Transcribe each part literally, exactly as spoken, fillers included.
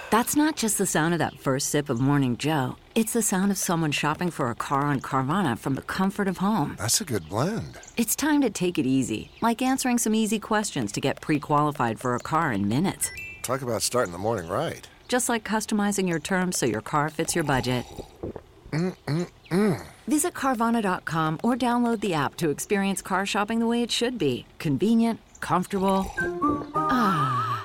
That's not just the sound of that first sip of Morning Joe. It's the sound of someone shopping for a car on Carvana from the comfort of home. That's a good blend. It's time to take it easy, like answering some easy questions to get pre-qualified for a car in minutes. Talk about starting the morning right. Just like customizing your terms so your car fits your budget. Mm-mm-mm. Visit Carvana dot com or download the app to experience car shopping the way it should be. Convenient, comfortable. Ah.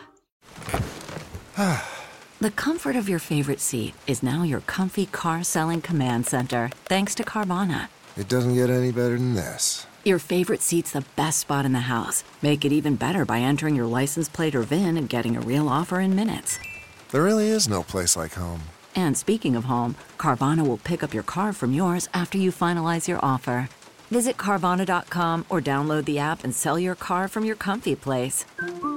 The comfort of your favorite seat is now your comfy car selling command center, thanks to Carvana. It doesn't get any better than this. Your favorite seat's the best spot in the house. Make it even better by entering your license plate or V I N and getting a real offer in minutes. There really is no place like home. And speaking of home, Carvana will pick up your car from yours after you finalize your offer. Visit Carvana dot com or download the app and sell your car from your comfy place.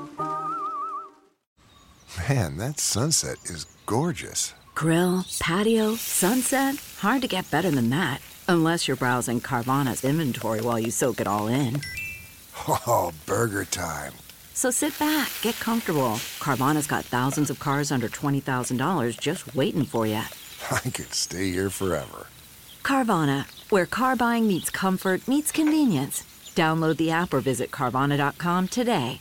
Man, that sunset is gorgeous. Grill, patio, sunset. Hard to get better than that. Unless you're browsing Carvana's inventory while you soak it all in. Oh, burger time. So sit back, get comfortable. Carvana's got thousands of cars under twenty thousand dollars just waiting for you. I could stay here forever. Carvana, where car buying meets comfort meets convenience. Download the app or visit Carvana dot com today.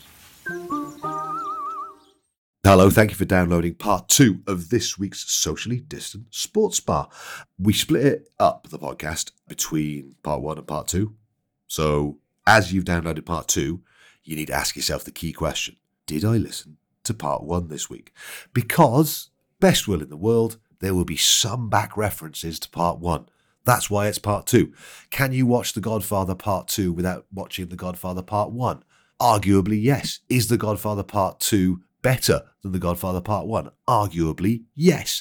Hello, thank you for downloading part two of this week's Socially Distant Sports Bar. We split it up, the podcast, between part one and part two. So, as you've downloaded part two, you need to ask yourself the key question. Did I listen to part one this week? Because, best will in the world, there will be some back references to part one. That's why it's part two. Can you watch The Godfather part two without watching The Godfather part one? Arguably, yes. Is The Godfather part two better than The Godfather Part one? Arguably, yes.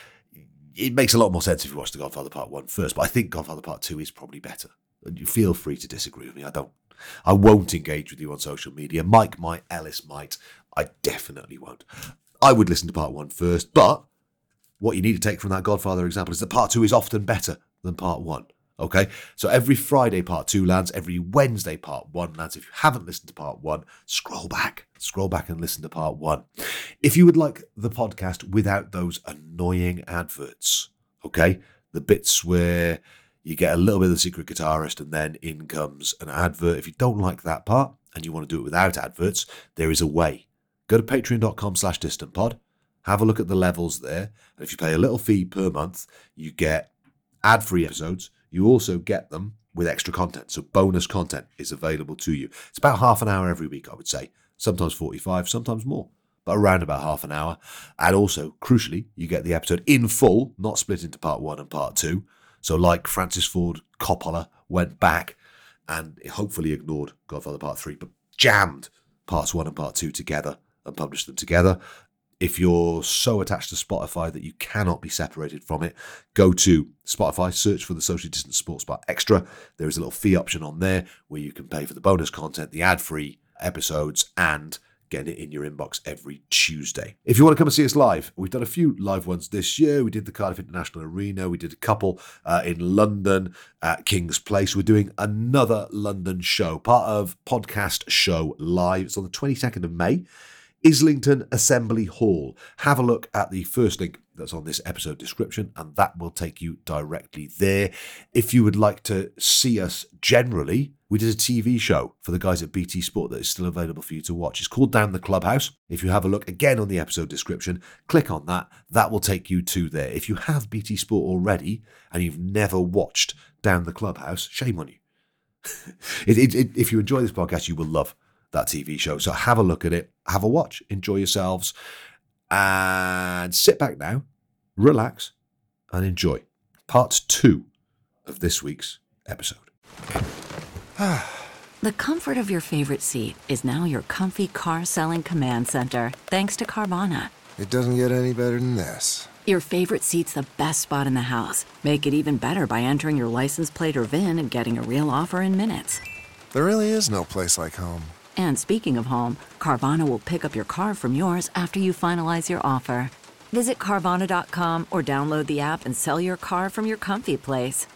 It makes a lot more sense if you watch The Godfather Part one first, but I think Godfather Part two is probably better. And you feel free to disagree with me. I don't. I won't engage with you on social media. Mike might, Ellis might. I definitely won't. I would listen to Part one first, but what you need to take from that Godfather example is that Part two is often better than Part one. Okay, so every Friday part two lands, every Wednesday part one lands. If you haven't listened to part one, scroll back, scroll back and listen to part one. If you would like the podcast without those annoying adverts, okay, the bits where you get a little bit of the secret guitarist and then in comes an advert. If you don't like that part and you want to do it without adverts, there is a way. Go to patreon dot com slash distant pod, have a look at the levels there, and if you pay a little fee per month, you get ad-free episodes. You also get them with extra content. So bonus content is available to you. It's about half an hour every week, I would say. Sometimes forty-five, sometimes more. But around about half an hour. And also, crucially, you get the episode in full, not split into part one and part two. So like Francis Ford Coppola went back and hopefully ignored Godfather Part three, but jammed parts one and part two together and published them together. If you're so attached to Spotify that you cannot be separated from it, go to Spotify, search for the Socially Distant Sports Bar Extra. There is a little fee option on there where you can pay for the bonus content, the ad-free episodes, and get it in your inbox every Tuesday. If you want to come and see us live, we've done a few live ones this year. We did the Cardiff International Arena. We did a couple uh, in London at King's Place. We're doing another London show, part of Podcast Show Live. It's on the twenty-second of May. Islington Assembly Hall. Have a look at the first link that's on this episode description, and that will take you directly there. If you would like to see us generally, we did a T V show for the guys at B T Sport that is still available for you to watch. It's called Down the Clubhouse. If you have a look again on the episode description, click on that. That will take you to there. If you have B T Sport already and you've never watched Down the Clubhouse, shame on you. it, it, it, if you enjoy this podcast, you will love that T V show. So have a look at it, have a watch, enjoy yourselves, and sit back now, relax, and enjoy part two of this week's episode. The comfort of your favorite seat is now your comfy car selling command center, thanks to Carvana. It doesn't get any better than this. Your favorite seat's the best spot in the house. Make it even better by entering your license plate or V I N and getting a real offer in minutes. There really is no place like home. And speaking of home, Carvana will pick up your car from yours after you finalize your offer. Visit Carvana dot com or download the app and sell your car from your comfy place.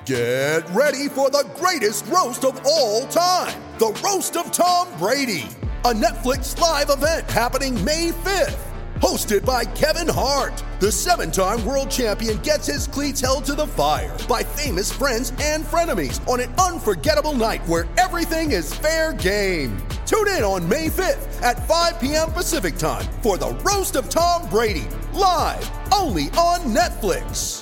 Get ready for the greatest roast of all time, the Roast of Tom Brady. a Netflix live event happening May fifth. Hosted by Kevin Hart, the seven-time world champion gets his cleats held to the fire by famous friends and frenemies on an unforgettable night where everything is fair game. Tune in on May fifth at five p.m. Pacific time for the Roast of Tom Brady, live only on Netflix.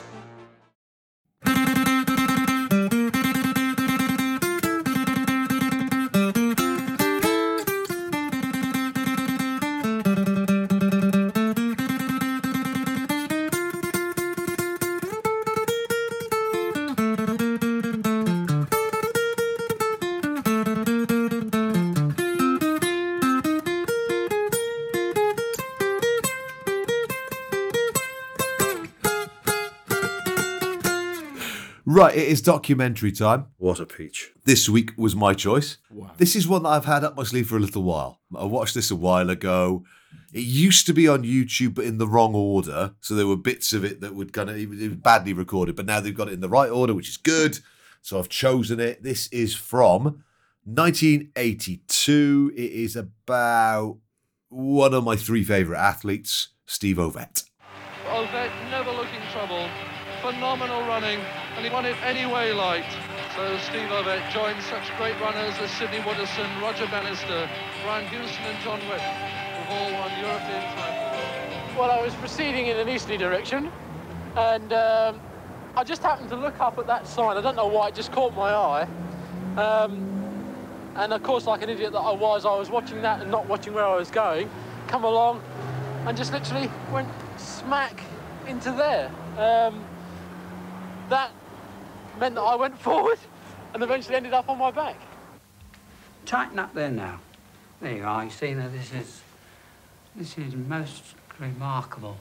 Right, it is documentary time. What a peach. This week was my choice. Wow. This is one that I've had up my sleeve for a little while. I watched this a while ago. It used to be on YouTube, but in the wrong order. So there were bits of it that would kind of, it was badly recorded, but now they've got it in the right order, which is good. So I've chosen it. This is from nineteen eighty-two. It is about one of my three favourite athletes, Steve Ovett. Ovett never looking trouble. Phenomenal running, and he won it anyway light. So Steve Ovett joins such great runners as Sidney Wooderson, Roger Bannister, Brian Houston and John Witt, who've all won European titles. Well, I was proceeding in an easterly direction, and um, I just happened to look up at that sign. I don't know why, it just caught my eye. Um, and of course, like an idiot that I was, I was watching that and not watching where I was going, come along and just literally went smack into there. Um, That meant that I went forward and eventually ended up on my back. Tighten up there now. There you are. You see now this is this is most remarkable.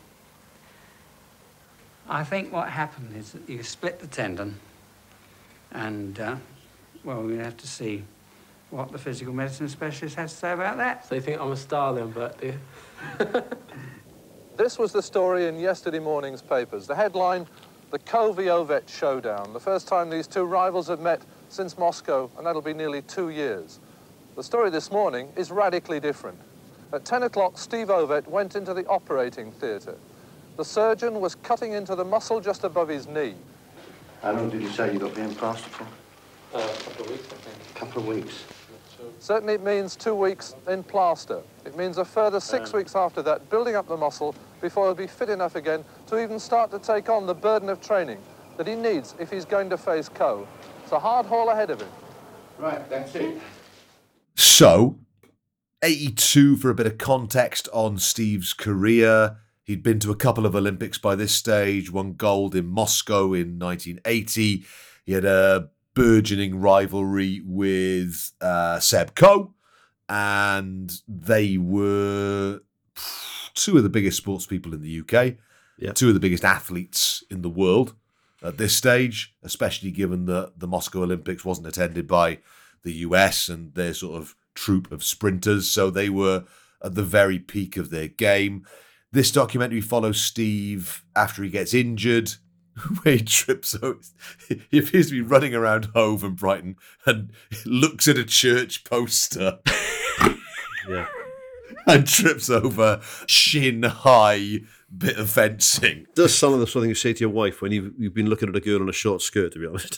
I think what happened is that you split the tendon, and uh, well, we have to see what the physical medicine specialist has to say about that. So you think I'm a star then, but do you? This was the story in yesterday morning's papers. The headline, the Kovy-Ovett Showdown. The first time these two rivals have met since Moscow, and that'll be nearly two years. The story this morning is radically different. At ten o'clock, Steve Ovett went into the operating theatre. The surgeon was cutting into the muscle just above his knee. How long did you say you got being plastered for? Uh, a couple of weeks, I think. A couple of weeks. Certainly it means two weeks in plaster. It means a further six um, weeks after that, building up the muscle before he'll be fit enough again to even start to take on the burden of training that he needs if he's going to face Co. It's a hard haul ahead of him. Right, that's it. So, eighty-two for a bit of context on Steve's career. He'd been to a couple of Olympics by this stage, won gold in Moscow in nineteen eighty. He had a burgeoning rivalry with uh, Seb Coe, and they were two of the biggest sports people in the U K, yep. two of the biggest athletes in the world at this stage, especially given that the Moscow Olympics wasn't attended by the U S and their sort of troupe of sprinters, so they were at the very peak of their game. This documentary follows Steve after he gets injured, where he trips over. He appears to be running around Hove and Brighton and looks at a church poster yeah. and trips over shin-high bit of fencing. Does some of the something you say to your wife when you've, you've been looking at a girl in a short skirt, to be honest.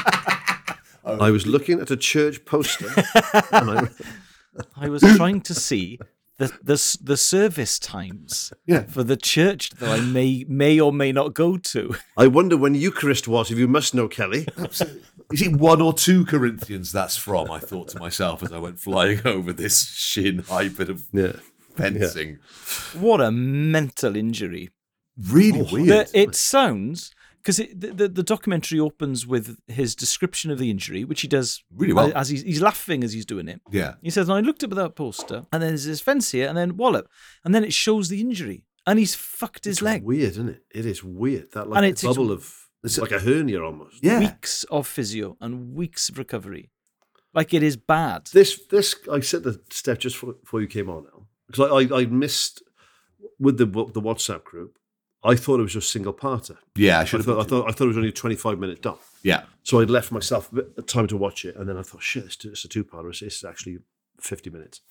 oh. I was looking at a church poster. and I... I was trying to see the the, the service times yeah. for the church that I may may or may not go to. I wonder when Eucharist was, if you must know, Kelly. Is it one or two Corinthians that's from? I thought to myself as I went flying over this shin-high bit of yeah. fencing. Yeah. What a mental injury. Really oh, weird. The, it sounds... Because the, the the documentary opens with his description of the injury, which he does really well. As he's, he's laughing as he's doing it. Yeah. He says, and I looked up at that poster, and then there's this fence here, and then wallop. And then it shows the injury. And he's fucked his it's leg. Weird, isn't it? It is weird. That like and a it's, bubble of, it's like a hernia almost. Yeah. Weeks of physio and weeks of recovery. Like it is bad. This, this I said to Steph just before you came on now, because I, I, I missed, with the the WhatsApp group, I thought it was just single-parter. Yeah, I should I thought, I thought I thought it was only a twenty-five minute done. Yeah. So I'd left myself a bit of time to watch it, and then I thought, shit, it's, it's a two-parter. It's, it's actually fifty minutes.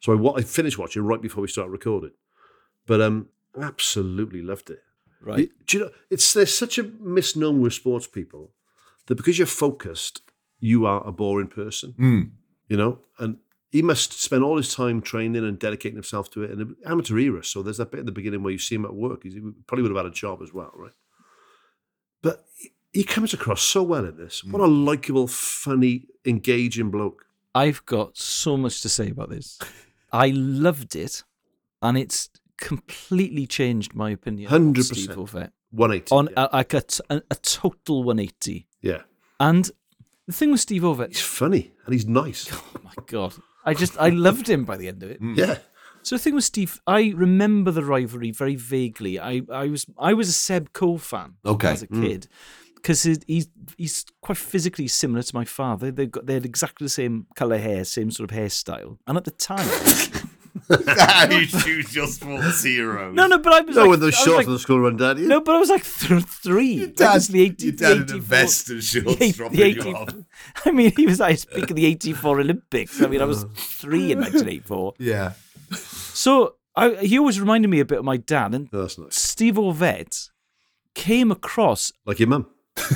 So I, wa- I finished watching right before we started recording. But um, absolutely loved it. Right. It- do you know, it's there's such a misnomer with sports people that because you're focused, you are a boring person. Mm. You know? And he must spend all his time training and dedicating himself to it in the amateur era. So there's that bit at the beginning where you see him at work. He's, he probably would have had a job as well, right? But he, he comes across so well in this. What a likeable, funny, engaging bloke. I've got so much to say about this. I loved it, and it's completely changed my opinion. one hundred on Steve percent. Ovett. one eighty. On yeah. a, like a, t- a, a total one eighty. yeah. And the thing with Steve Ovett, He's funny and he's nice. oh my God, I just, I loved him by the end of it. Yeah. So the thing with Steve, I remember the rivalry very vaguely. I, I was I was a Seb Coe fan Okay. as a kid because he's he's quite physically similar to my father. They got they had exactly the same colour hair, same sort of hairstyle, and at the time, You choose your sports heroes. no, no, but I was No, like, with those I was shorts like- on the school run, Dad. You? no, but I was like th- three. Your That was dad, the eighty, your dad in a eighty-four vest and shorts the eight- dropping the you eighty off. I mean, he was I speak of the eighty-four Olympics. I mean, I was three in nineteen eighty-four. Yeah. So I, he always reminded me a bit of my dad, and Oh, that's nice. Steve Ovett came across. Like your mum.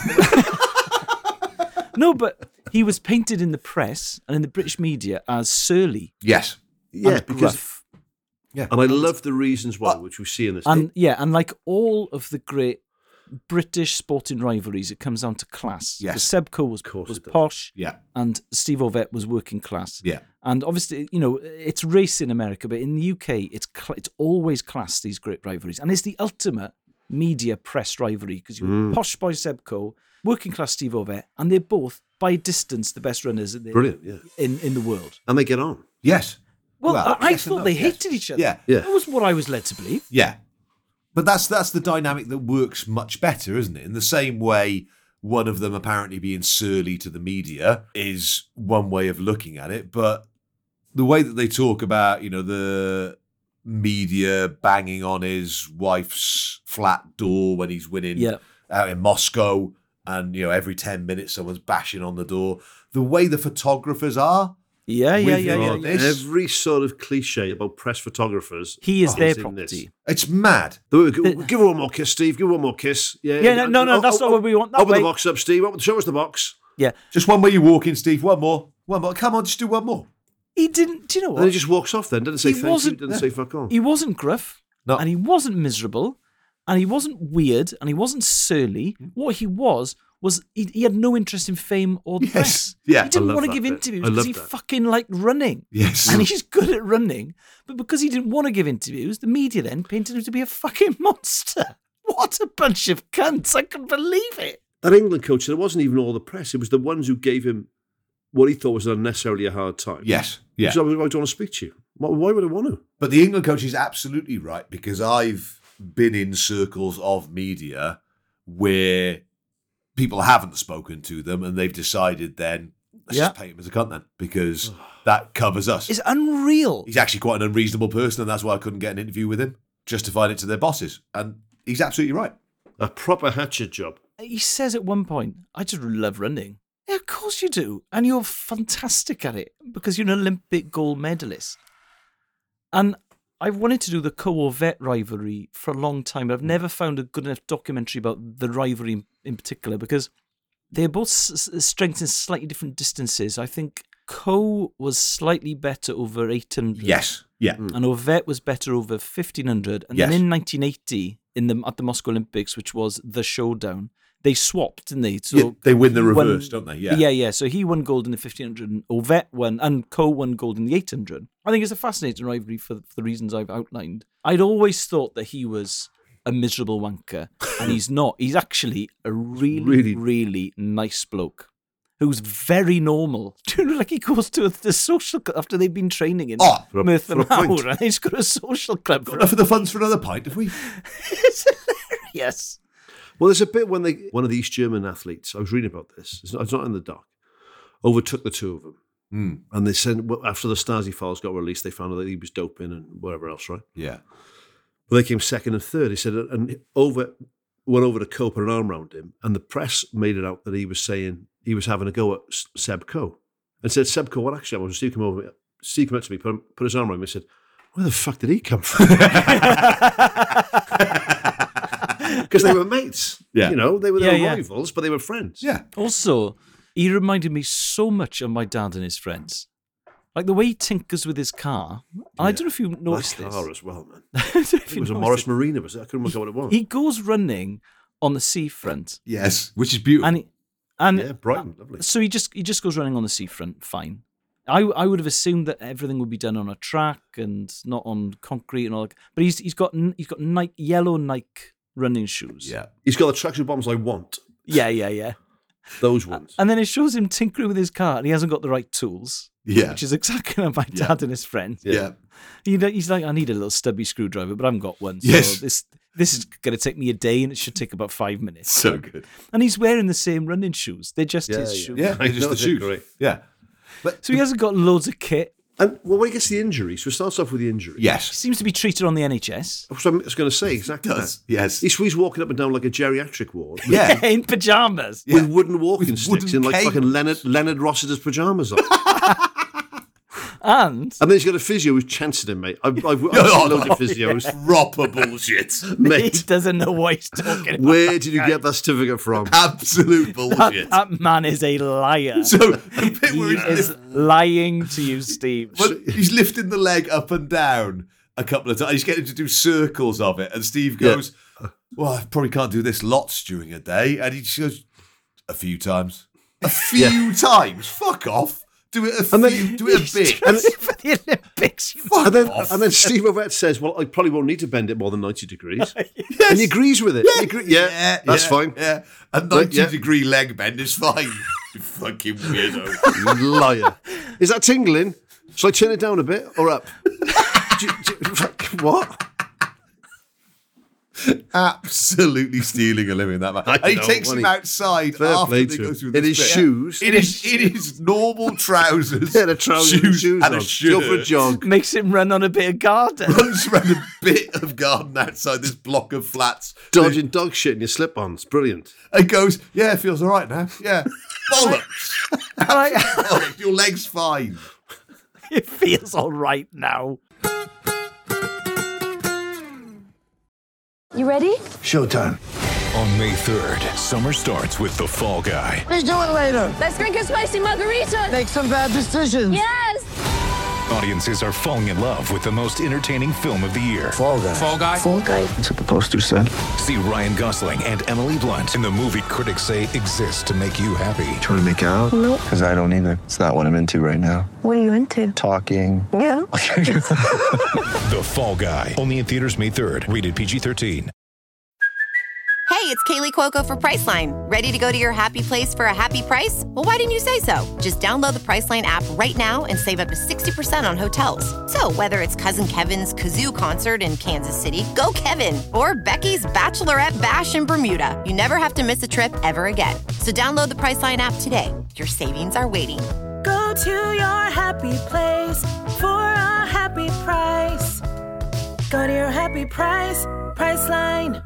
No, but he was painted in the press and in the British media as surly Yes. Yeah, and because gruff. Yeah. and I love the reasons why, which we see in this. And yeah, and like all of the great British sporting rivalries, it comes down to class. Yes. So Seb Coe was, course was it does. posh, Yeah. and Steve Ovett was working class. Yeah. And obviously, you know, it's race in America, but in the U K, it's cl- it's always class, these great rivalries. And it's the ultimate media press rivalry because you're Mm. posh boy Seb Coe, working class Steve Ovett, and they're both, by distance, the best runners in the, Brilliant, yeah. in, in the world. And they get on. Yes. Well, Well, I, I yes and thought no, they yes. hated each other. Yeah. Yeah. That was what I was led to believe. Yeah. But that's that's the dynamic that works much better, isn't it? In the same way, one of them apparently being surly to the media is one way of looking at it, but the way that they talk about, you know, the media banging on his wife's flat door when he's winning Yeah. out in Moscow, and, you know, every ten minutes someone's bashing on the door. The way the photographers are, Yeah, yeah, With yeah, yeah. all yeah. this- Every sort of cliche about press photographers. He is Oh, their in this. property. it's mad. The- Give her one more kiss, Steve. Give her one more kiss. Yeah, Yeah, no, no, no, Oh, that's oh, not what we want. That Open way. the box up, Steve. Open- Show us the box. Yeah. Just one way you walk in, Steve. One more. One more. Come on, just do one more. He didn't, do you know And then he what? just walks off then. Doesn't say He thank you. wasn't- Doesn't say fuck on. He wasn't gruff, No. and he wasn't miserable, and he wasn't weird, and he wasn't surly. What he was, was he, he had no interest in fame or the Yes. press. Yeah. He didn't I love want to that give bit. interviews I because love he that. fucking liked running. Yes. And he's good at running, but because he didn't want to give interviews, the media then painted him to be a fucking monster. What a bunch of cunts. I couldn't believe it. That England coach, it wasn't even all the press. It was the ones who gave him what he thought was unnecessarily a hard time. Yes. Yeah. So I don't want to speak to you. Why why would I want to? But the England coach is absolutely right, because I've been in circles of media where people haven't spoken to them and they've decided then, let's Yeah. just paint him as a cunt then, because that covers us. It's unreal. He's actually quite an unreasonable person, and that's why I couldn't get an interview with him, justifying it to their bosses. And he's absolutely right. A proper hatchet job. He says at one point, I just love running. Yeah, of course you do. And you're fantastic at it because you're an Olympic gold medalist. And I've wanted to do the Coe-Ovett rivalry for a long time, but I've never found a good enough documentary about the rivalry in, in particular because they're both s- s- strengths in slightly different distances. I think Coe was slightly better over eight hundred. Yes. Yeah. And Ovett was better over fifteen hundred. And Yes. then in nineteen eighty, in the at the Moscow Olympics, which was the showdown, they swapped, didn't they? So Yeah, they win the he won- reverse, don't they? Yeah. yeah, yeah. So he won gold in the fifteen hundred, and Ovett won, and Coe won gold in the eight hundred. I think it's a fascinating rivalry for, for the reasons I've outlined. I'd always thought that he was a miserable wanker, and he's not. He's actually a really, Really- really nice bloke who's very normal. Do you know, like he goes to the social club after they've been training in Oh, for a- Merthyr for a pint. Mawr, and he's got a social club. Got For enough of the funds for another pint, have we? It's hilarious. Well, there's a bit when they one of the East German athletes, I was reading about this, it's not, it's not in the doc, overtook the two of them. Mm. And they said, well, after the Stasi files got released, they found out that he was doping and whatever else, right? Yeah. Well, they came second and third. He said, and over went over to Coe, put an arm around him, and the press made it out that he was saying he was having a go at S- Seb Coe. And said, Seb Coe, what actually happened was Steve came over, Steve came up to me, put, put his arm around me and said, where the fuck did he come from? Because they were mates. Yeah. You know, they were, they Yeah, were yeah. rivals, but they were friends. Yeah. Also, he reminded me so much of my dad and his friends. Like the way he tinkers with his car. And I don't know if you noticed that this. car as well, man. I don't know if It you was a noticed Morris it. Marina, was it? I couldn't remember what it was. He goes running on the seafront. Yes, which is beautiful. And he, and yeah, Brighton, lovely. so he just he just goes running on the seafront, fine. I I would have assumed that everything would be done on a track and not on concrete and all that. But he's he's got he's got Nike, yellow Nike running shoes. yeah. He's got the tracksuit bottoms I want. Yeah, yeah, yeah. Those ones. And then it shows him tinkering with his car and he hasn't got the right tools. Yeah. Which is exactly like my Yeah. dad and his friend. Yeah. He, he's like, I need a little stubby screwdriver, but I haven't got one. So Yes. this this is going to take me a day and it should take about five minutes. So good. And he's wearing the same running shoes. They're just Yeah, his yeah. shoes. Yeah, I just know, the they're shoes. great. Yeah. But So he hasn't got loads of kit. And well, when he gets the injury, so it starts off with the injury. He yes. seems to be treated on the N H S. That's what I was going to say, exactly Does. that. Yes. He's, he's walking up and down like a geriatric ward. With, Yeah. In pyjamas. with wooden walking With sticks wooden in like canes. fucking Leonard, Leonard Rossiter's pyjamas on. And And then he's got a physio who's chancing him, mate. I've, I've, I've Oh, seen loads no, of physios. Proper bullshit. he Mate, doesn't know what he's talking about. where did you get that certificate from? Absolute bullshit. That man is a liar. So the bit where He he's, is lying to you, Steve. well, he's lifting the leg up and down a couple of times. He's getting to do circles of it, and Steve goes, "Well, I probably can't do this lots during a day." And he just goes, "A few times, a few times. Fuck off. Do it a few. And then- do it a He's bit." training for the Olympics. you Fuck And then, off. and then Steve Ovett says, well, I probably won't need to bend it more than ninety degrees. And he agrees with it. He agree- yeah, yeah, that's yeah, fine. Yeah, a Right, ninety yeah. degree leg bend is fine. You fucking weirdo. You liar. Is that tingling? Shall I turn it down a bit or up? Do you- do you- what? Absolutely stealing a living, that man. I And he know, takes well, him he- outside Fair after play they to go him. through In this his bit. shoes. In his, in his normal trousers. Yeah, the trousers and shoes, shoes and on. a shirt. Go for a jog. Makes him run on a bit of garden. Runs around a bit of garden outside this block of flats. Dodging dog shit in your slip-ons. Brilliant. And goes, yeah, it feels all right now. Yeah. Bollocks. Bollocks. Your leg's fine. It feels all right now. You ready? Showtime. On May third, summer starts with The Fall Guy. Let's do it later. Let's drink a spicy margarita. Make some bad decisions. Yes. Audiences are falling in love with the most entertaining film of the year. Fall guy. Fall Guy? Fall guy. That's what the poster said. See Ryan Gosling and Emily Blunt in the movie critics say exists to make you happy. Trying to make it out? Nope. Because I don't either. It's not what I'm into right now. What are you into? Talking. Yeah. The Fall Guy. Only in theaters May third. Rated P G thirteen. Hey, it's Kaylee Cuoco for Priceline. Ready to go to your happy place for a happy price? Well, why didn't you say so? Just download the Priceline app right now and save up to sixty percent on hotels. So whether it's Cousin Kevin's Kazoo Concert in Kansas City, go Kevin, or Becky's Bachelorette Bash in Bermuda, you never have to miss a trip ever again. So download the Priceline app today. Your savings are waiting. Go to your happy place for a happy price. Go to your happy price, Priceline.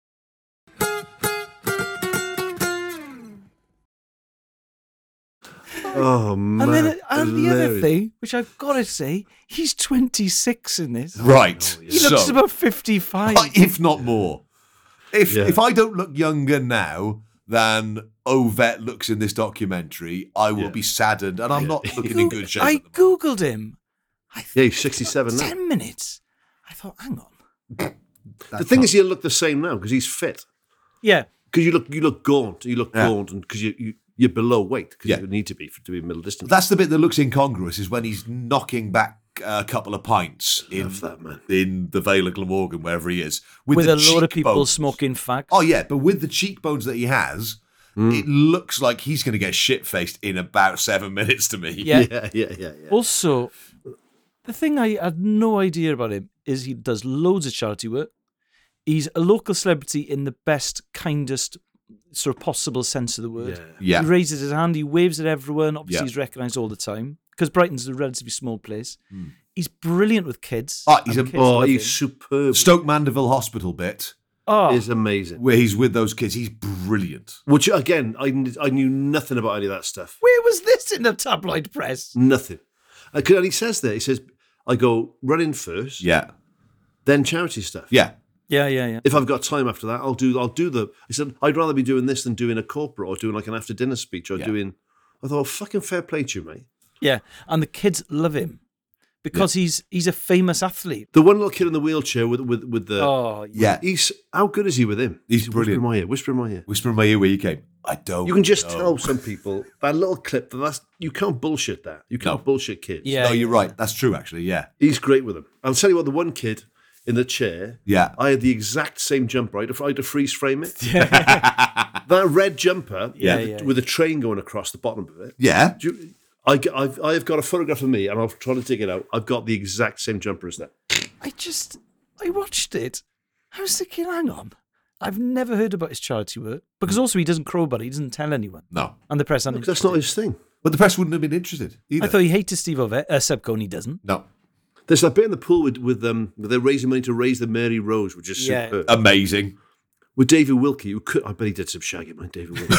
Oh, man. And then and the other Hilarious. thing, which I've got to say, he's twenty-six in this. Right. He looks So- about fifty-five. If not more. If Yeah. if I don't look younger now than Ovett looks in this documentary, I will Yeah. be saddened, and I'm not looking in good shape. I at the moment. googled him. Yeah, he's sixty-seven now. Ten minutes. I thought, hang on. The thing is, he'll look the same now because he's fit. Yeah. Because you look, you look gaunt. You look Yeah. gaunt, and because you, you you're below weight because Yeah. you need to be for, to be middle distance. That's the bit that looks incongruous, is when he's knocking back a couple of pints in Love that, man. in the Vale of Glamorgan, wherever he is, With, the a lot of people cheekbones. smoking fags. Oh yeah, but with the cheekbones that he has, it looks like he's going to get shit faced in about seven minutes to me. Yeah. yeah, yeah, yeah, yeah. Also, the thing I had no idea about him is he does loads of charity work. He's a local celebrity in the best, kindest, sort of possible sense of the word. Yeah. He raises his hand, he waves at everyone. Obviously, Yeah. he's recognised all the time because Brighton's a relatively small place. He's brilliant with kids. Oh, he's and a- kids Oh, love he's him. superb. Stoke Mandeville Hospital bit Oh, Is amazing. where he's with those kids. He's brilliant. Which again, I I knew nothing about any of that stuff. where was this in the tabloid press? Nothing. And he says there, he says, I go running first, Yeah. then charity stuff. Yeah. Yeah, yeah, yeah. If I've got time after that, I'll do I'll do the. He said, I'd rather be doing this than doing a corporate or doing like an after dinner speech or Yeah. doing. I thought, oh, fucking fair play to you, mate. Yeah, and the kids love him because he's he's a famous athlete. The one little kid in the wheelchair with with with the. Oh, Yeah. He's how good is he with him? He's brilliant. Whisper in my ear. Whisper in my ear. Whisper in my ear where you came. I don't You can just know. tell some people that little clip that that's you can't bullshit that. You can't No. bullshit kids. Yeah. No, you're right. That's true, actually. Yeah. He's great with them. I'll tell you what. The one kid in the chair. Yeah. I had the exact same jumper. I had to, I had to freeze frame it. That red jumper. Yeah, with, yeah, with a train going across the bottom of it. Yeah. Do you, I, I've, I've got a photograph of me, and I'm trying to dig it out. I've got the exact same jumper as that. I just, I watched it. I was thinking, hang on. I've never heard about his charity work because also he doesn't crow about it. He doesn't tell anyone. No. And the press aren't Look, that's not his thing. But the press wouldn't have been interested either. I thought he hated Steve Ovett, uh, Seb Cohn. He doesn't. No. There's that bit in the pool with, with um, where they're raising money to raise the Mary Rose, which is Yeah. superb. Amazing. With David Wilkie, who could, I bet he did some shagging, man, David Wilkie.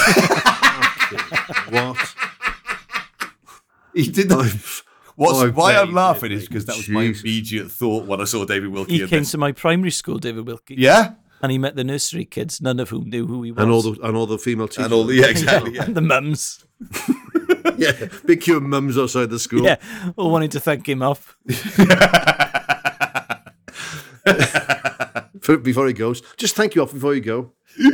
What? He did that. I've- What's, I why bet I'm he laughing did, is mate. because that was my Jeez. immediate thought when I saw David Wilkie. He in came this. to my primary school, David Wilkie. Yeah. And he met the nursery kids, none of whom knew who he was. And all the and all the female teachers. And all the, yeah, exactly. Yeah. And the mums. yeah, big queue of mums outside the school. Yeah, all wanting to thank him off. For- before he goes, just thank you off before you go.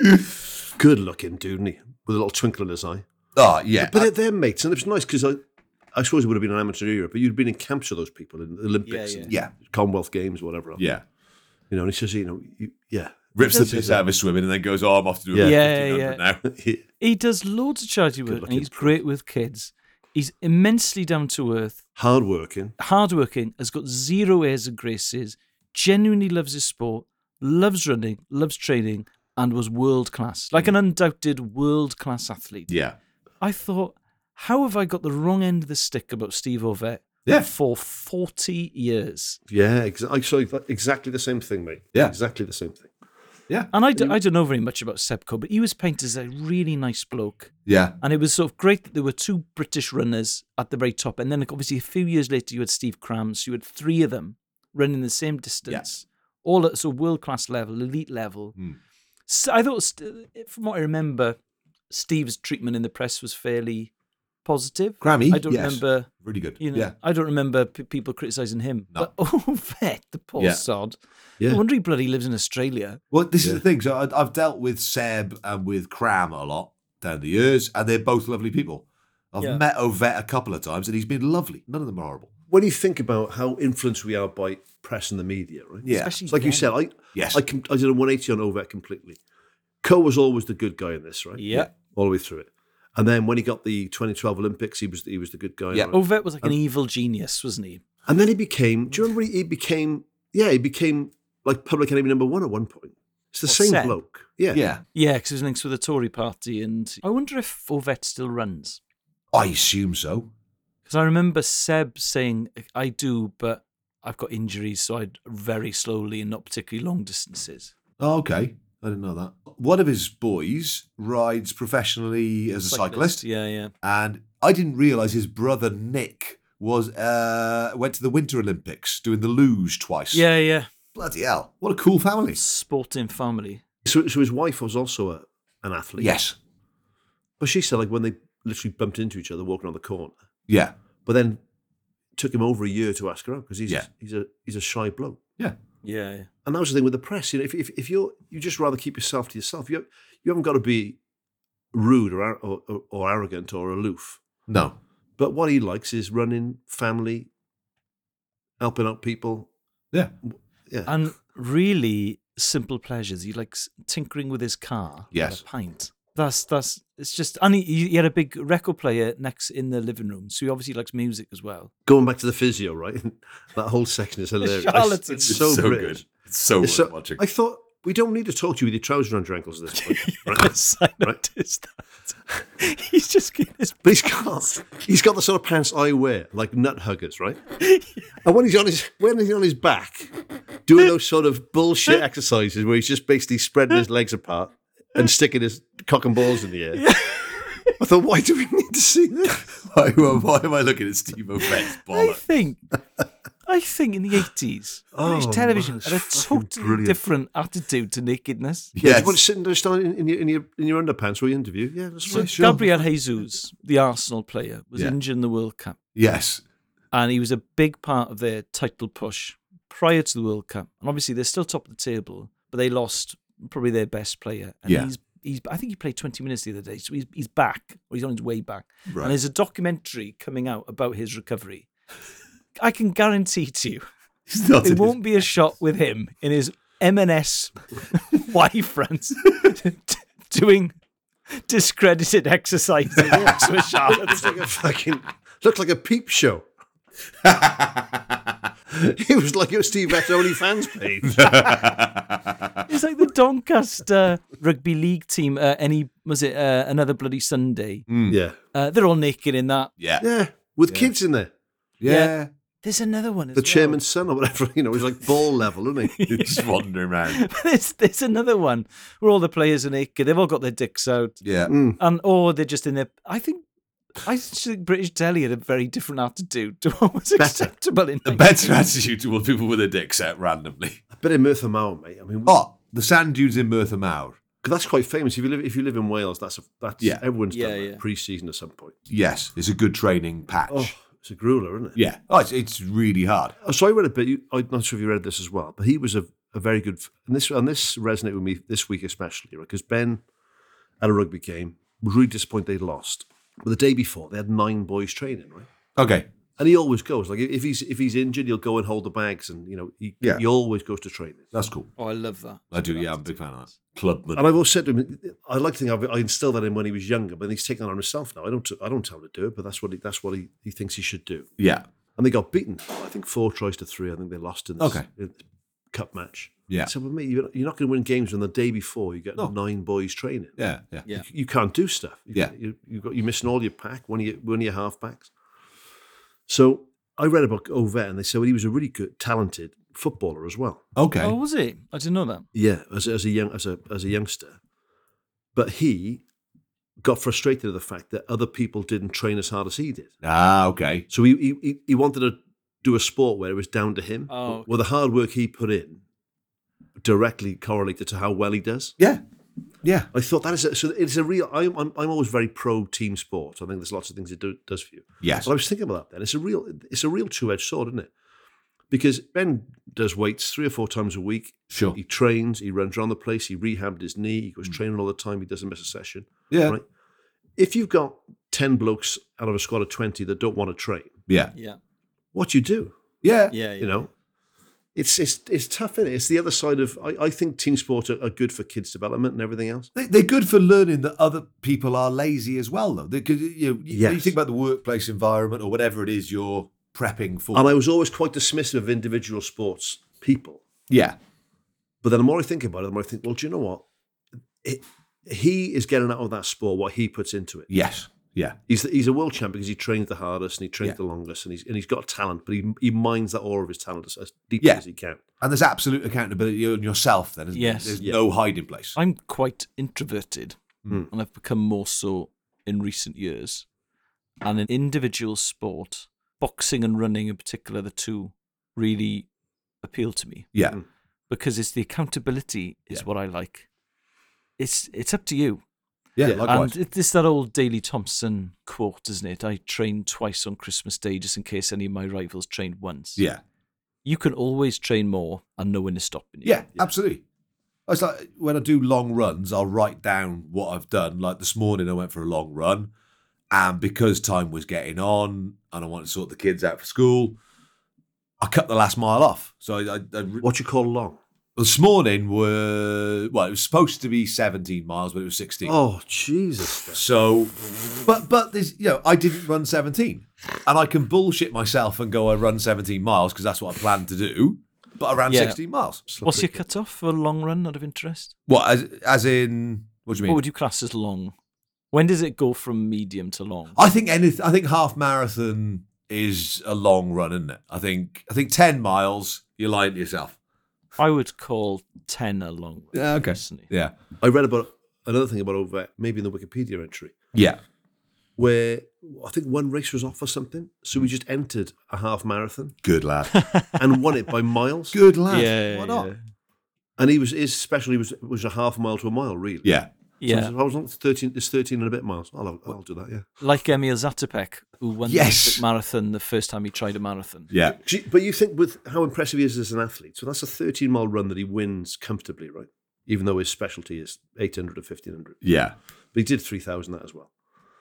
Good looking dude, isn't he? With a little twinkle in his eye. Oh, yeah. But they're, they're mates, and it was nice because I, I suppose it would have been an amateur era, but you'd been in camps with those people in the Olympics, Yeah, yeah. and Yeah. Commonwealth Games, whatever. Yeah. You know, and he says, you know, you, yeah. Rips the He piss does out of his swimming and then goes, oh, I'm off to do Yeah. a Yeah, fifteen hundred yeah. now. He does loads of charity work, and looking he's great with kids. He's immensely down to earth, Hardworking. hardworking, has got zero airs and graces, genuinely loves his sport, loves running, loves training, and was world class, like an undoubted world class athlete. Yeah. I thought, how have I got the wrong end of the stick about Steve Ovett Yeah. for forty years? Yeah, exa- I saw that- exactly the same thing, mate. Yeah. Exactly the same thing. Yeah. And I, d- I don't know very much about Seb Coe, but he was painted as a really nice bloke. Yeah. And it was sort of great that there were two British runners at the very top. And then like, obviously a few years later, you had Steve Crams. You had three of them running the same distance, all at sort of world-class level, elite level. Hmm. So I thought, st- from what I remember, Steve's treatment in the press was fairly positive. Grammy, I don't yes. remember... Really good. You know, Yeah. I don't remember p- people criticising him. No. But oh, vet, the poor Yeah. sod. Yeah. No wonder he bloody lives in Australia. Well, this is Yeah. the thing. So I, I've dealt with Seb and with Cram a lot down the years, and they're both lovely people. I've Yeah. met Ovett a couple of times, and he's been lovely. None of them are horrible. When you think about how influenced we are by press and the media, right? Yeah. Especially It's like you then. said, I, Yes. I, com- I did a one eighty on Ovett completely. Coe was always the good guy in this, right? Yeah. All the way through it. And then when he got the twenty twelve Olympics, he was he was the good guy. Yeah. right? Ovett was like an evil genius, wasn't he? And then he became, do you remember he, he became, yeah, he became like public enemy number one at one point. It's the What, same Seb? bloke. Yeah. Yeah. Yeah, because he was linked with the Tory party. And I wonder if Ovett still runs. I assume so. Because I remember Seb saying, I do, but I've got injuries, so I'd very slowly and not particularly long distances. Oh, okay. I didn't know that. One of his boys rides professionally as a cyclist. Yeah, yeah. And I didn't realise his brother Nick was uh, went to the Winter Olympics doing the luge twice. Yeah, yeah. Bloody hell. What a cool family. Sporting family. So, so his wife was also a, an athlete. Yes. But she said, like, when they literally bumped into each other walking on the corner, Yeah. but then it took him over a year to ask her out because he's, Yeah. he's, a, he's a shy bloke. Yeah. Yeah, yeah. And that was the thing with the press. You know, if, if, if you're, you just rather keep yourself to yourself. You, you haven't got to be rude or, ar- or, or, or arrogant or aloof. No. But what he likes is running, family, helping out people. Yeah. Yeah. And really simple pleasures. He likes tinkering with his car. Yes. With a pint. That's, that's, it's just, and he, he had a big record player next in the living room. So he obviously likes music as well. Going back to the physio, right? That whole section is hilarious. charlatans. It's It's so, so brilliant. good. It's so It's worth watching. I thought, we don't need to talk to you with your trousers around your ankles at this point. Right? Yes, I noticed that. He's just getting his... But he's got, he's got the sort of pants I wear, like nut huggers, right? And when he's on his when he's on his back, doing those sort of bullshit exercises where he's just basically spreading his legs apart and sticking his cock and balls in the air. I thought, why do we need to see this? why, why am I looking at Steve Ovette's I bollocks? think, I think in the eighties, British Oh, television man, had a it's fucking totally brilliant. different attitude to nakedness. Yeah, do you want to sit and just stand in, in, your, in, your, in your underpants for your interview? Yeah, that's So fine. Gabriel Jesus, the Arsenal player, was Yeah. injured in the World Cup. Yes. And he was a big part of their title push prior to the World Cup. And obviously, they're still top of the table, but they lost probably their best player. And Yeah. he's, he's, I think he played twenty minutes the other day, so he's, he's back, or he's on his way back. Right. And there's a documentary coming out about his recovery. I can guarantee to you, He's not there in won't be a shot with him in his M and S Y fronts doing discredited exercises with Looks Charlotte. like a fucking, looked like a peep show. It was like your Steve Vet's OnlyFans page. It's like the Doncaster rugby league team. Uh, any was it uh, Another Bloody Sunday? Yeah. Uh, they're all naked in that. Yeah. Yeah, with Yeah. kids in there. Yeah. There's another one. As The well. chairman's son or whatever, you know, he's like ball level, isn't he? Just wandering around. there's, there's another one where all the players are naked. They've all got their dicks out. Yeah. Mm. And or they're just in their. I think. I think British telly had a very different attitude to what was acceptable in A better attitude towards people with their dicks out randomly. A bit in Merthyr Mawr, mate. I mean, Oh, the sand dunes in Merthyr Mawr. because that's quite famous. If you live, if you live in Wales, that's a, that's Yeah. everyone's Yeah, done that yeah. pre-season at some point. Yes, it's a good training patch. Oh, it's a grueler, isn't it? Yeah. Oh, it's, it's really hard. Oh, so I read a bit. you- I'm not sure if you read this as well, but he was a, a very good. And this and this resonated with me this week especially, right? Because Ben at a rugby game was really disappointed they lost. But the day before, they had nine boys training, right? Okay. And he always goes. Like if he's if he's injured, he'll go and hold the bags, and you know he Yeah. he always goes to training. That's cool. Oh, I love that. I do, yeah, I'm a big fan of that. Clubman. And I've always said to him, I like to think I've, I instilled that in when he was younger, but he's taken on himself now. I don't I don't tell him to do it, but that's what he, that's what he, he thinks he should do. Yeah. And they got beaten. I think four tries to three. I think they lost in this, Okay. in this cup match. Yeah. So with me, you're you're not going to win games when the day before you get No. nine boys training. Yeah, yeah. Yeah. You, you can't do stuff. You, Yeah. You, you've got, you're missing all your pack, one of your, one of your half-backs. So I read about Ovett, and they said well, he was a really good, talented footballer as well. Okay. Oh, was it? I didn't know that. Yeah, as, as a young as a as a youngster, but he got frustrated at the fact that other people didn't train as hard as he did. Ah, okay. So he he, he wanted to do a sport where it was down to him. Oh. Well, the hard work he put in directly correlated to how well he does. Yeah. Yeah. I thought that is a, so. It's a real. I'm I'm, I'm always very pro team sport. I think there's lots of things it do, does for you. Yes. But I was thinking about that. Then it's a real. It's a real two edged sword, isn't it? Because Ben does weights three or four times a week. Sure. He trains. He runs around the place. He rehabbed his knee. He goes training all the time. He doesn't miss a session. Yeah. Right. If you've got ten blokes out of a squad of twenty that don't want to train, Yeah. Yeah. what do you do? Yeah. Yeah. You know, it's it's it's tough. Isn't it? It's the other side of. I, I think team sports are, are good for kids' development and everything else. They- They're good for learning that other people are lazy as well, though. Because you, know, you, Yes. you think about the workplace environment or whatever it is you're prepping for. And I was always quite dismissive of individual sports people. yeah. But then the more I think about it, the more I think, well, do you know what? It, he is getting out of that sport what he puts into it. Yes. Yeah. He's he's a world champion because he trains the hardest and he trains Yeah. the longest and he's and he's got talent, but he he mines that aura of his talent as, as deeply Yeah. as he can. And there's absolute accountability on yourself then, isn't Yes. there? There's Yeah. no hiding place. I'm quite introverted, Hmm. and I've become more so in recent years. And in individual sport, boxing and running in particular, the two really appeal to me Yeah. because it's the accountability is Yeah. what I like. It's it's up to you. Yeah, Yeah. likewise. And it's that old Daley Thompson quote, isn't it? I trained twice on Christmas Day just in case any of my rivals trained once. yeah. You can always train more and no one is stopping you. Yeah, absolutely. It's like when I do long runs, I'll write down what I've done. Like this morning, I went for a long run, and because time was getting on and I wanted to sort the kids out for school, I cut the last mile off. So I, I, I What you call long? this morning were well, it was supposed to be seventeen miles, but it was sixteen. Oh Jesus! So, but but there's you know I didn't run seventeen, and I can bullshit myself and go I run seventeen miles because that's what I planned to do. But around Yeah. sixteen miles. What's your cut off for a long run out of interest? What as as in what do you mean? What would you class as long? When does it go from medium to long? I think anything. I think half marathon is a long run, isn't it? I think I think ten miles. You're lying to yourself. I would call ten a long run. Yeah, okay. personally. Yeah, I read about another thing about Ovett, maybe in the Wikipedia entry. yeah, where I think one race was off or something. So we just entered a half marathon. Good lad. And won it by miles. Good lad. Yeah, Why not? yeah. And he was his specialty was was a half mile to a mile, really. Yeah. Yeah. So I was on thirteen. It's thirteen and a bit miles. I'll I'll do that. Yeah. Like Emil Zatopek, who won Yes. the marathon the first time he tried a marathon. Yeah. But you think with how impressive he is as an athlete, so that's a thirteen mile run that he wins comfortably, right? Even though his specialty is eight hundred or fifteen hundred. Yeah. But he did three thousand that as well.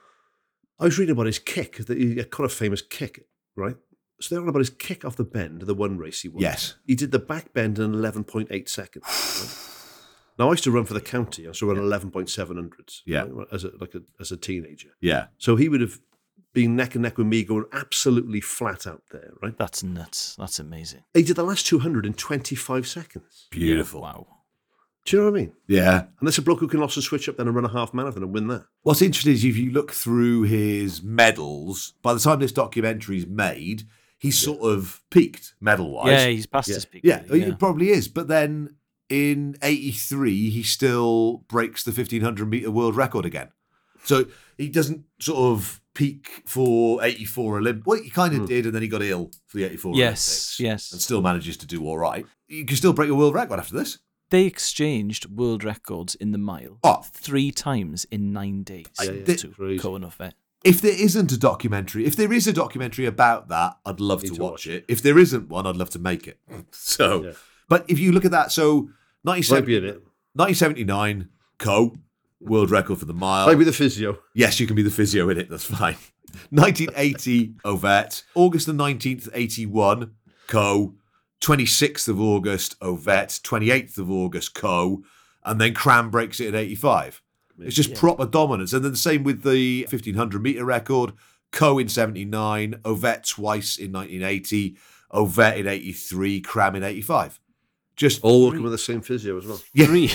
I was reading about his kick, that he had quite a famous kick, right? So they're on about his kick off the bend, the one race he won. Yes. He did the back bend in eleven point eight seconds. Right? Now, I used to run for the county. I used to run eleven point seven hundreds. Yeah. Right, as a, like a, as a teenager. Yeah. So he would have been neck and neck with me going absolutely flat out there, right? That's nuts. That's amazing. He did the last two hundred in twenty-five seconds. Beautiful. Wow. Do you know what I mean? Yeah. And there's a bloke who can also switch up then and run a half marathon and win that. What's interesting is if you look through his medals, by the time this documentary's made, he's sort of peaked medal-wise. Yeah, he's past yeah. his peak. Yeah, really, he probably is. But then in eighty-three, he still breaks the fifteen hundred metre world record again. So he doesn't sort of peak for eighty-four Olympics. Well, he kind of Hmm. did, and then he got ill for the eighty-four Yes, Olympics. yes. And still manages to do all right. You can still break a world record after this. They exchanged world records in the mile Oh. three times in nine days Yeah, yeah, to crazy. Cohen Vet. If there isn't a documentary, if there is a documentary about that, I'd love to Need to watch watch it. If there isn't one, I'd love to make it. So, Yeah. but if you look at that, so Might be in it. nineteen seventy-nine, Co, world record for the mile. I'd be the physio. Yes, you can be the physio in it, that's fine. nineteen eighty, Ovet. August the nineteenth, eighty-one, Co. twenty-sixth of August, Ovet. twenty-eighth of August, Co. And then Cram breaks it at eighty-five. It's just proper dominance. And then the same with the fifteen hundred metre record. Co in seventy-nine, Ovet twice in nineteen eighty, Ovet in eighty-three, Cram in eighty-five. Just All working with the same physio as well. yeah. Three,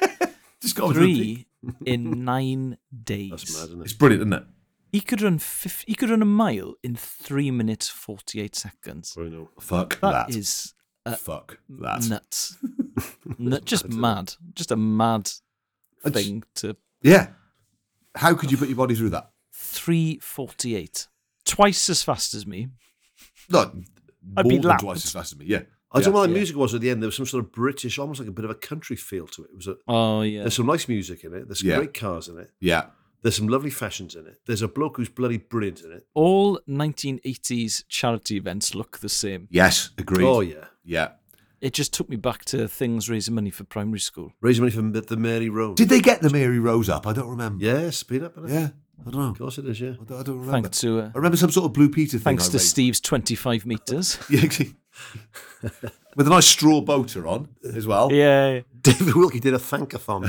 Just got to three in nine days. That's mad, isn't It's it? brilliant, isn't it? He could run fif- He could run a mile in three minutes forty-eight seconds. I know. Fuck That that. is uh, Fuck that. nuts. Nut- just mad. Just a mad thing to Yeah. How could you put your body through that? three forty-eight. Twice as fast as me. Not I'd more be than lapped. twice as fast as me. Yeah. I don't know what the Yeah. music was at the end. There was some sort of British, almost like a bit of a country feel to it. It was a, Oh, yeah. There's some nice music in it. There's some Yeah. great cars in it. Yeah. There's some lovely fashions in it. There's a bloke who's bloody brilliant in it. All nineteen eighties charity events look the same. Yes. Agreed. Oh, yeah. Yeah. It just took me back to things raising money for primary school. Raising money for the the Mary Rose. Did they get the Mary Rose up? I don't remember. Yes, been up in it. Yeah. I don't know. Of course it is, yeah. I don't, I don't remember. Thanks to uh, I remember some sort of Blue Peter thing. thanks I to raised. Steve's twenty-five meters. Yeah, exactly. With a nice straw boater on as well. Yeah. David Wilkie did a thankathon.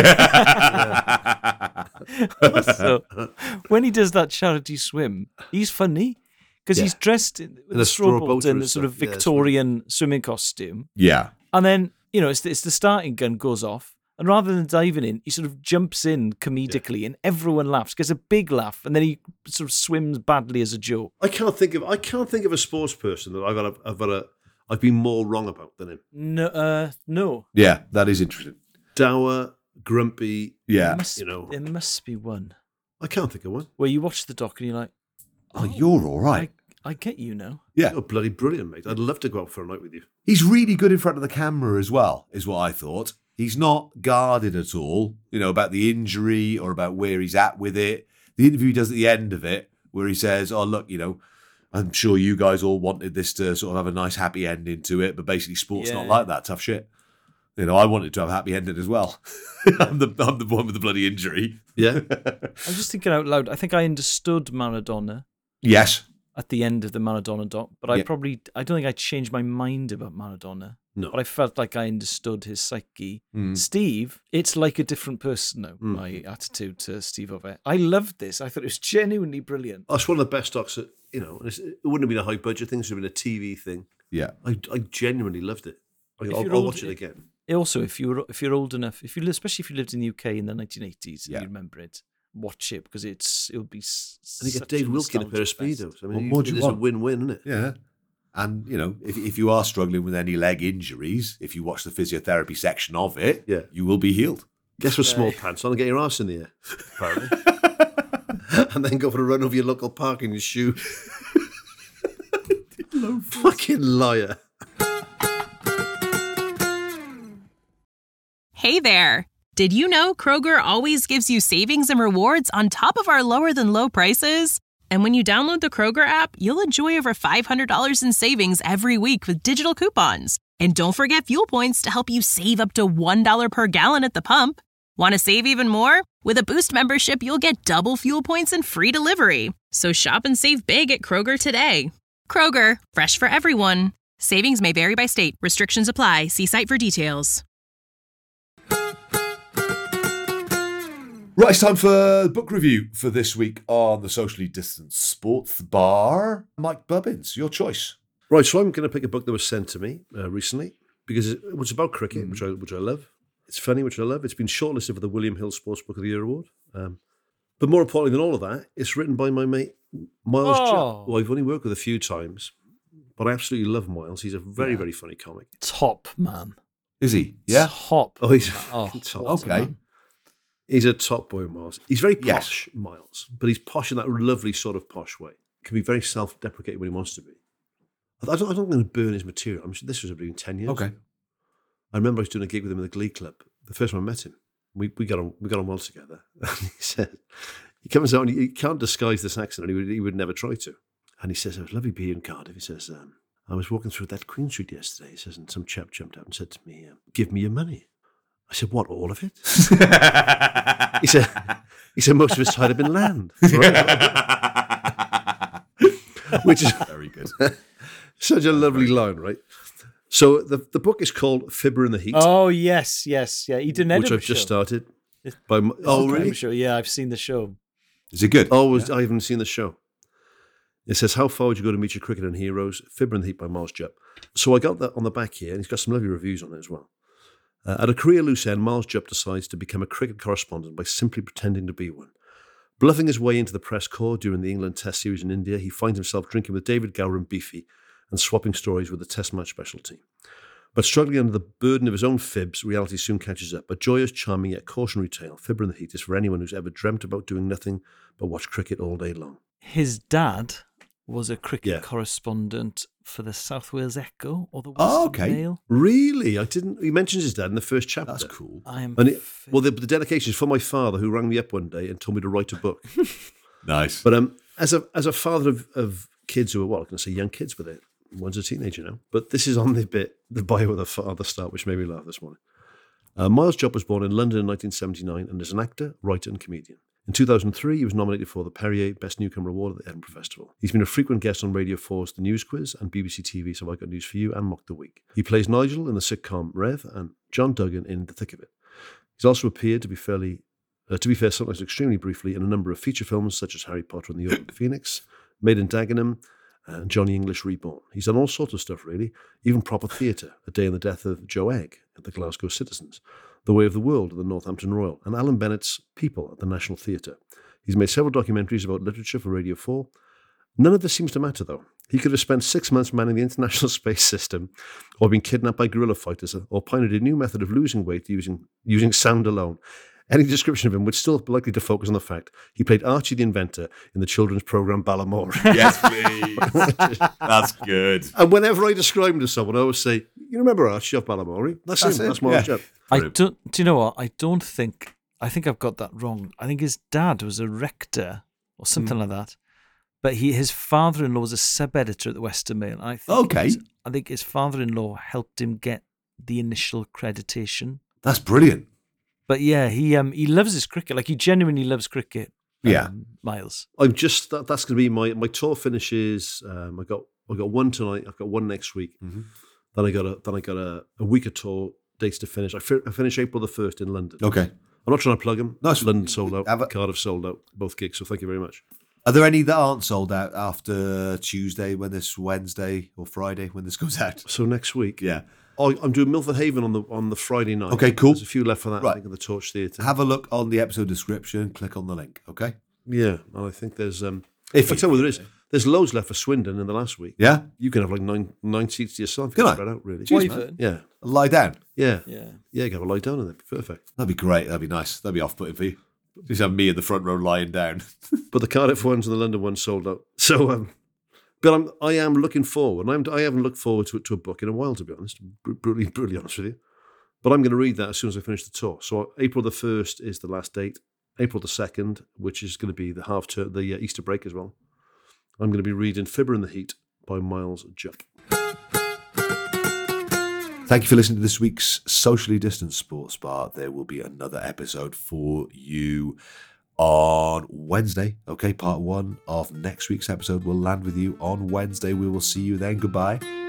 Also, when he does that charity swim, he's funny because he's Yeah. dressed in, with In a a straw straw boat boat or and a sort of stuff. Yeah, it's Victorian swimming costume. Yeah. And then, you know, it's the, it's the starting gun goes off. And rather than diving in, he sort of jumps in comedically and everyone laughs, gets a big laugh, and then he sort of swims badly as a joke. I can't think of I can't think of a sports person that I've got a, I've got a I've been more wrong about than him. No, uh, no. Yeah, that is interesting. Dour, grumpy. Yeah. There must, You know. there must be one I can't think of one. where you watch the doc and you're like, Oh, you're all right. I, I get you now. Yeah. You're bloody brilliant, mate. I'd love to go out for a night with you. He's really good in front of the camera as well, is what I thought. He's not guarded at all, you know, about the injury or about where he's at with it. The interview he does at the end of it, where he says, oh, look, you know, I'm sure you guys all wanted this to sort of have a nice happy ending to it, but basically sport's Yeah. not like that. Tough shit. You know, I wanted to have a happy ending as well. I'm the I'm the one with the bloody injury. Yeah. I'm just thinking out loud. I think I understood Maradona Yes. at the end of the Maradona doc, but I Yeah. probably, I don't think I changed my mind about Maradona. No. But I felt like I understood his psyche. Mm. Steve, it's like a different person now, Mm. my attitude to Steve Ovett. I loved this. I thought it was genuinely brilliant. That's one of the best docs that, you know, it's, it wouldn't have been a high budget thing, it should have been a T V thing. Yeah. I, I genuinely loved it. I, If I'll, you're I'll old- watch it again. Also, if you were if you're old enough, if you especially if you lived in the U K in the nineteen eighties, Yeah. and you remember it, watch it because it's it'll be. S- And you get such Dave Wilkie in a pair of nostalgic fest. Speedos. I mean, What you- more do you it's a want? win-win, isn't it? Yeah. And, you know, if, if you are struggling with any leg injuries, if you watch the physiotherapy section of it, Yeah. you will be healed. Guess with small Yeah. pants on and get your arse in the air, apparently. and then go for a run over your local park in your shoe. Fucking liar. Hey there. Did you know Kroger always gives you savings and rewards on top of our lower than low prices? And when you download the Kroger app, you'll enjoy over five hundred dollars in savings every week with digital coupons. And don't forget fuel points to help you save up to one dollar per gallon at the pump. Want to save even more? With a Boost membership, you'll get double fuel points and free delivery. So shop and save big at Kroger today. Kroger, fresh for everyone. Savings may vary by state. Restrictions apply. See site for details. Right, it's time for the book review for this week on the Socially Distanced Sports Bar. Mike Bubbins, your choice. Right, so I'm going to pick a book that was sent to me uh, recently because it was about cricket, mm. which I which I love. It's funny, which I love. It's been shortlisted for the William Hill Sports Book of the Year award. Um, but more importantly than all of that, it's written by my mate Miles Oh. Jupp, who I've only worked with a few times, but I absolutely love Miles. He's a very, Yeah. very funny comic. Top man. Is he? Yeah. Top. Oh, he's Oh, top. what a Okay. man. He's a top boy, Miles. He's very Yes. posh, Miles, but he's posh in that lovely sort of posh way. Can be very self-deprecating when he wants to be. I don't, I don't think burn his material. I'm sure this was about ten years Okay. ago. I remember I was doing a gig with him in the Glee Club. The first time I met him, we, we got on we got on well together. And he said, he comes out and he, he can't disguise this accent, and he would, he would never try to. And he says, "It was lovely to be here in Cardiff." He says, um, "I was walking through that Queen Street yesterday." He says, and some chap jumped out and said to me, um, "Give me your money." I said, "What, all of it?" he said, "He said most of it's tied up in land." Which is very good. Such a lovely line, right? So the the book is called Fibber in the Heat, Oh, yes, yes. Yeah, he did an which Edinburgh I've just show. started. It's- By M- oh, Edinburgh really? show. Yeah, I've seen the show. Is it good? Oh, was, I haven't seen the show. It says, "How far would you go to meet your cricketer and heroes?" Fibber in the Heat by Miles Jupp. So I got that on the back here, and he's got some lovely reviews on it as well. Uh, at a career loose end, Miles Jupp decides to become a cricket correspondent by simply pretending to be one. Bluffing his way into the press corps during the England Test series in India, he finds himself drinking with David Gower and Beefy and swapping stories with the Test match special team. But struggling under the burden of his own fibs, reality soon catches up. A joyous, charming, yet cautionary tale, Fibber in the Heat is for anyone who's ever dreamt about doing nothing but watch cricket all day long. His dad was a cricket Yeah. correspondent for the South Wales Echo or the Western Oh, okay. Mail. Really? I didn't. He mentions his dad in the first chapter. That's cool. I am And it, well, the, the dedication is for my father, who rang me up one day and told me to write a book. Nice. But um, as a as a father of, of kids who are, what, I can say young kids, but they're, one's a teenager now. But this is on the bit, the bio of the father start, which made me laugh this morning. Uh, Miles Jupp was born in London in nineteen seventy-nine and is an actor, writer and comedian. In two thousand three, he was nominated for the Perrier Best Newcomer Award at the Edinburgh Festival. He's been a frequent guest on Radio four's The News Quiz and B B C T V's Have I Got News For You and Mock the Week. He plays Nigel in the sitcom Rev and John Duggan in The Thick of It. He's also appeared, to be fairly, uh, to be fair, sometimes extremely briefly, in a number of feature films such as Harry Potter and the Order of the Phoenix, Made in Dagenham, and Johnny English Reborn. He's done all sorts of stuff, really, even proper theatre, A Day in the Death of Joe Egg at the Glasgow Citizens, The Way of the World at the Northampton Royal, and Alan Bennett's People at the National Theatre. He's made several documentaries about literature for Radio four. None of this seems to matter, though. He could have spent six months manning the International Space System, or been kidnapped by guerrilla fighters, or pioneered a new method of losing weight using, using sound alone. Any description of him would still be likely to focus on the fact he played Archie the Inventor in the children's programme Ballamore. Yes, please. That's good. And whenever I describe him to someone, I always say, "You remember Archie of Ballamore? That's, That's him. it, That's Miles yeah. Jupp." I don't. Do you know what? I don't think. I think I've got that wrong. I think his dad was a rector or something Mm. like that, but he his father-in-law was a sub-editor at the Western Mail. I think Okay. it was- I think his father-in-law helped him get the initial accreditation. That's brilliant. But yeah, he um he loves his cricket. Like he genuinely loves cricket. um, Yeah. Miles. I'm just that, that's going to be my my tour finishes. Um, I got I got one tonight. I've got one next week. Mm-hmm. Then I got a then I got a, a week of tour dates to finish. I, fi- I finish April the first in London. Okay. I'm not trying to plug them. Nice. London sold out. Have a- Cardiff sold out. Both gigs. So thank you very much. Are there any that aren't sold out after Tuesday, when this Wednesday or Friday when this goes out? So next week, Yeah. I, I'm doing Milford Haven on the on the Friday night. Okay, cool. There's a few left for that. I Right. think at the Torch Theatre. Have a look on the episode description. Click on the link. Okay. Yeah, and I think there's um. If I you- tell you what there is. There's loads left for Swindon in the last week. Yeah. You can have like nine nine seats to yourself. Can I? Spread out really. Jeez, Wyvern? man. Yeah. Lie down. Yeah. Yeah. Yeah. Go have a lie down and that'd be perfect. That'd be great. That'd be nice. That'd be off-putting for you. Just have me in the front row lying down. But the Cardiff ones and the London ones sold out. So, um, but I'm, I am looking forward. And I'm, I haven't looked forward to, to a book in a while, to be honest. Brutally, brutally honest with you. But I'm going to read that as soon as I finish the tour. So April the first is the last date. April the second, which is going to be the half term, the uh, Easter break as well. I'm going to be reading Fibber in the Heat by Miles Jupp. Thank you for listening to this week's Socially Distant Sports Bar. There will be another episode for you on Wednesday. Okay, part one of next week's episode will land with you on Wednesday. We will see you then. Goodbye.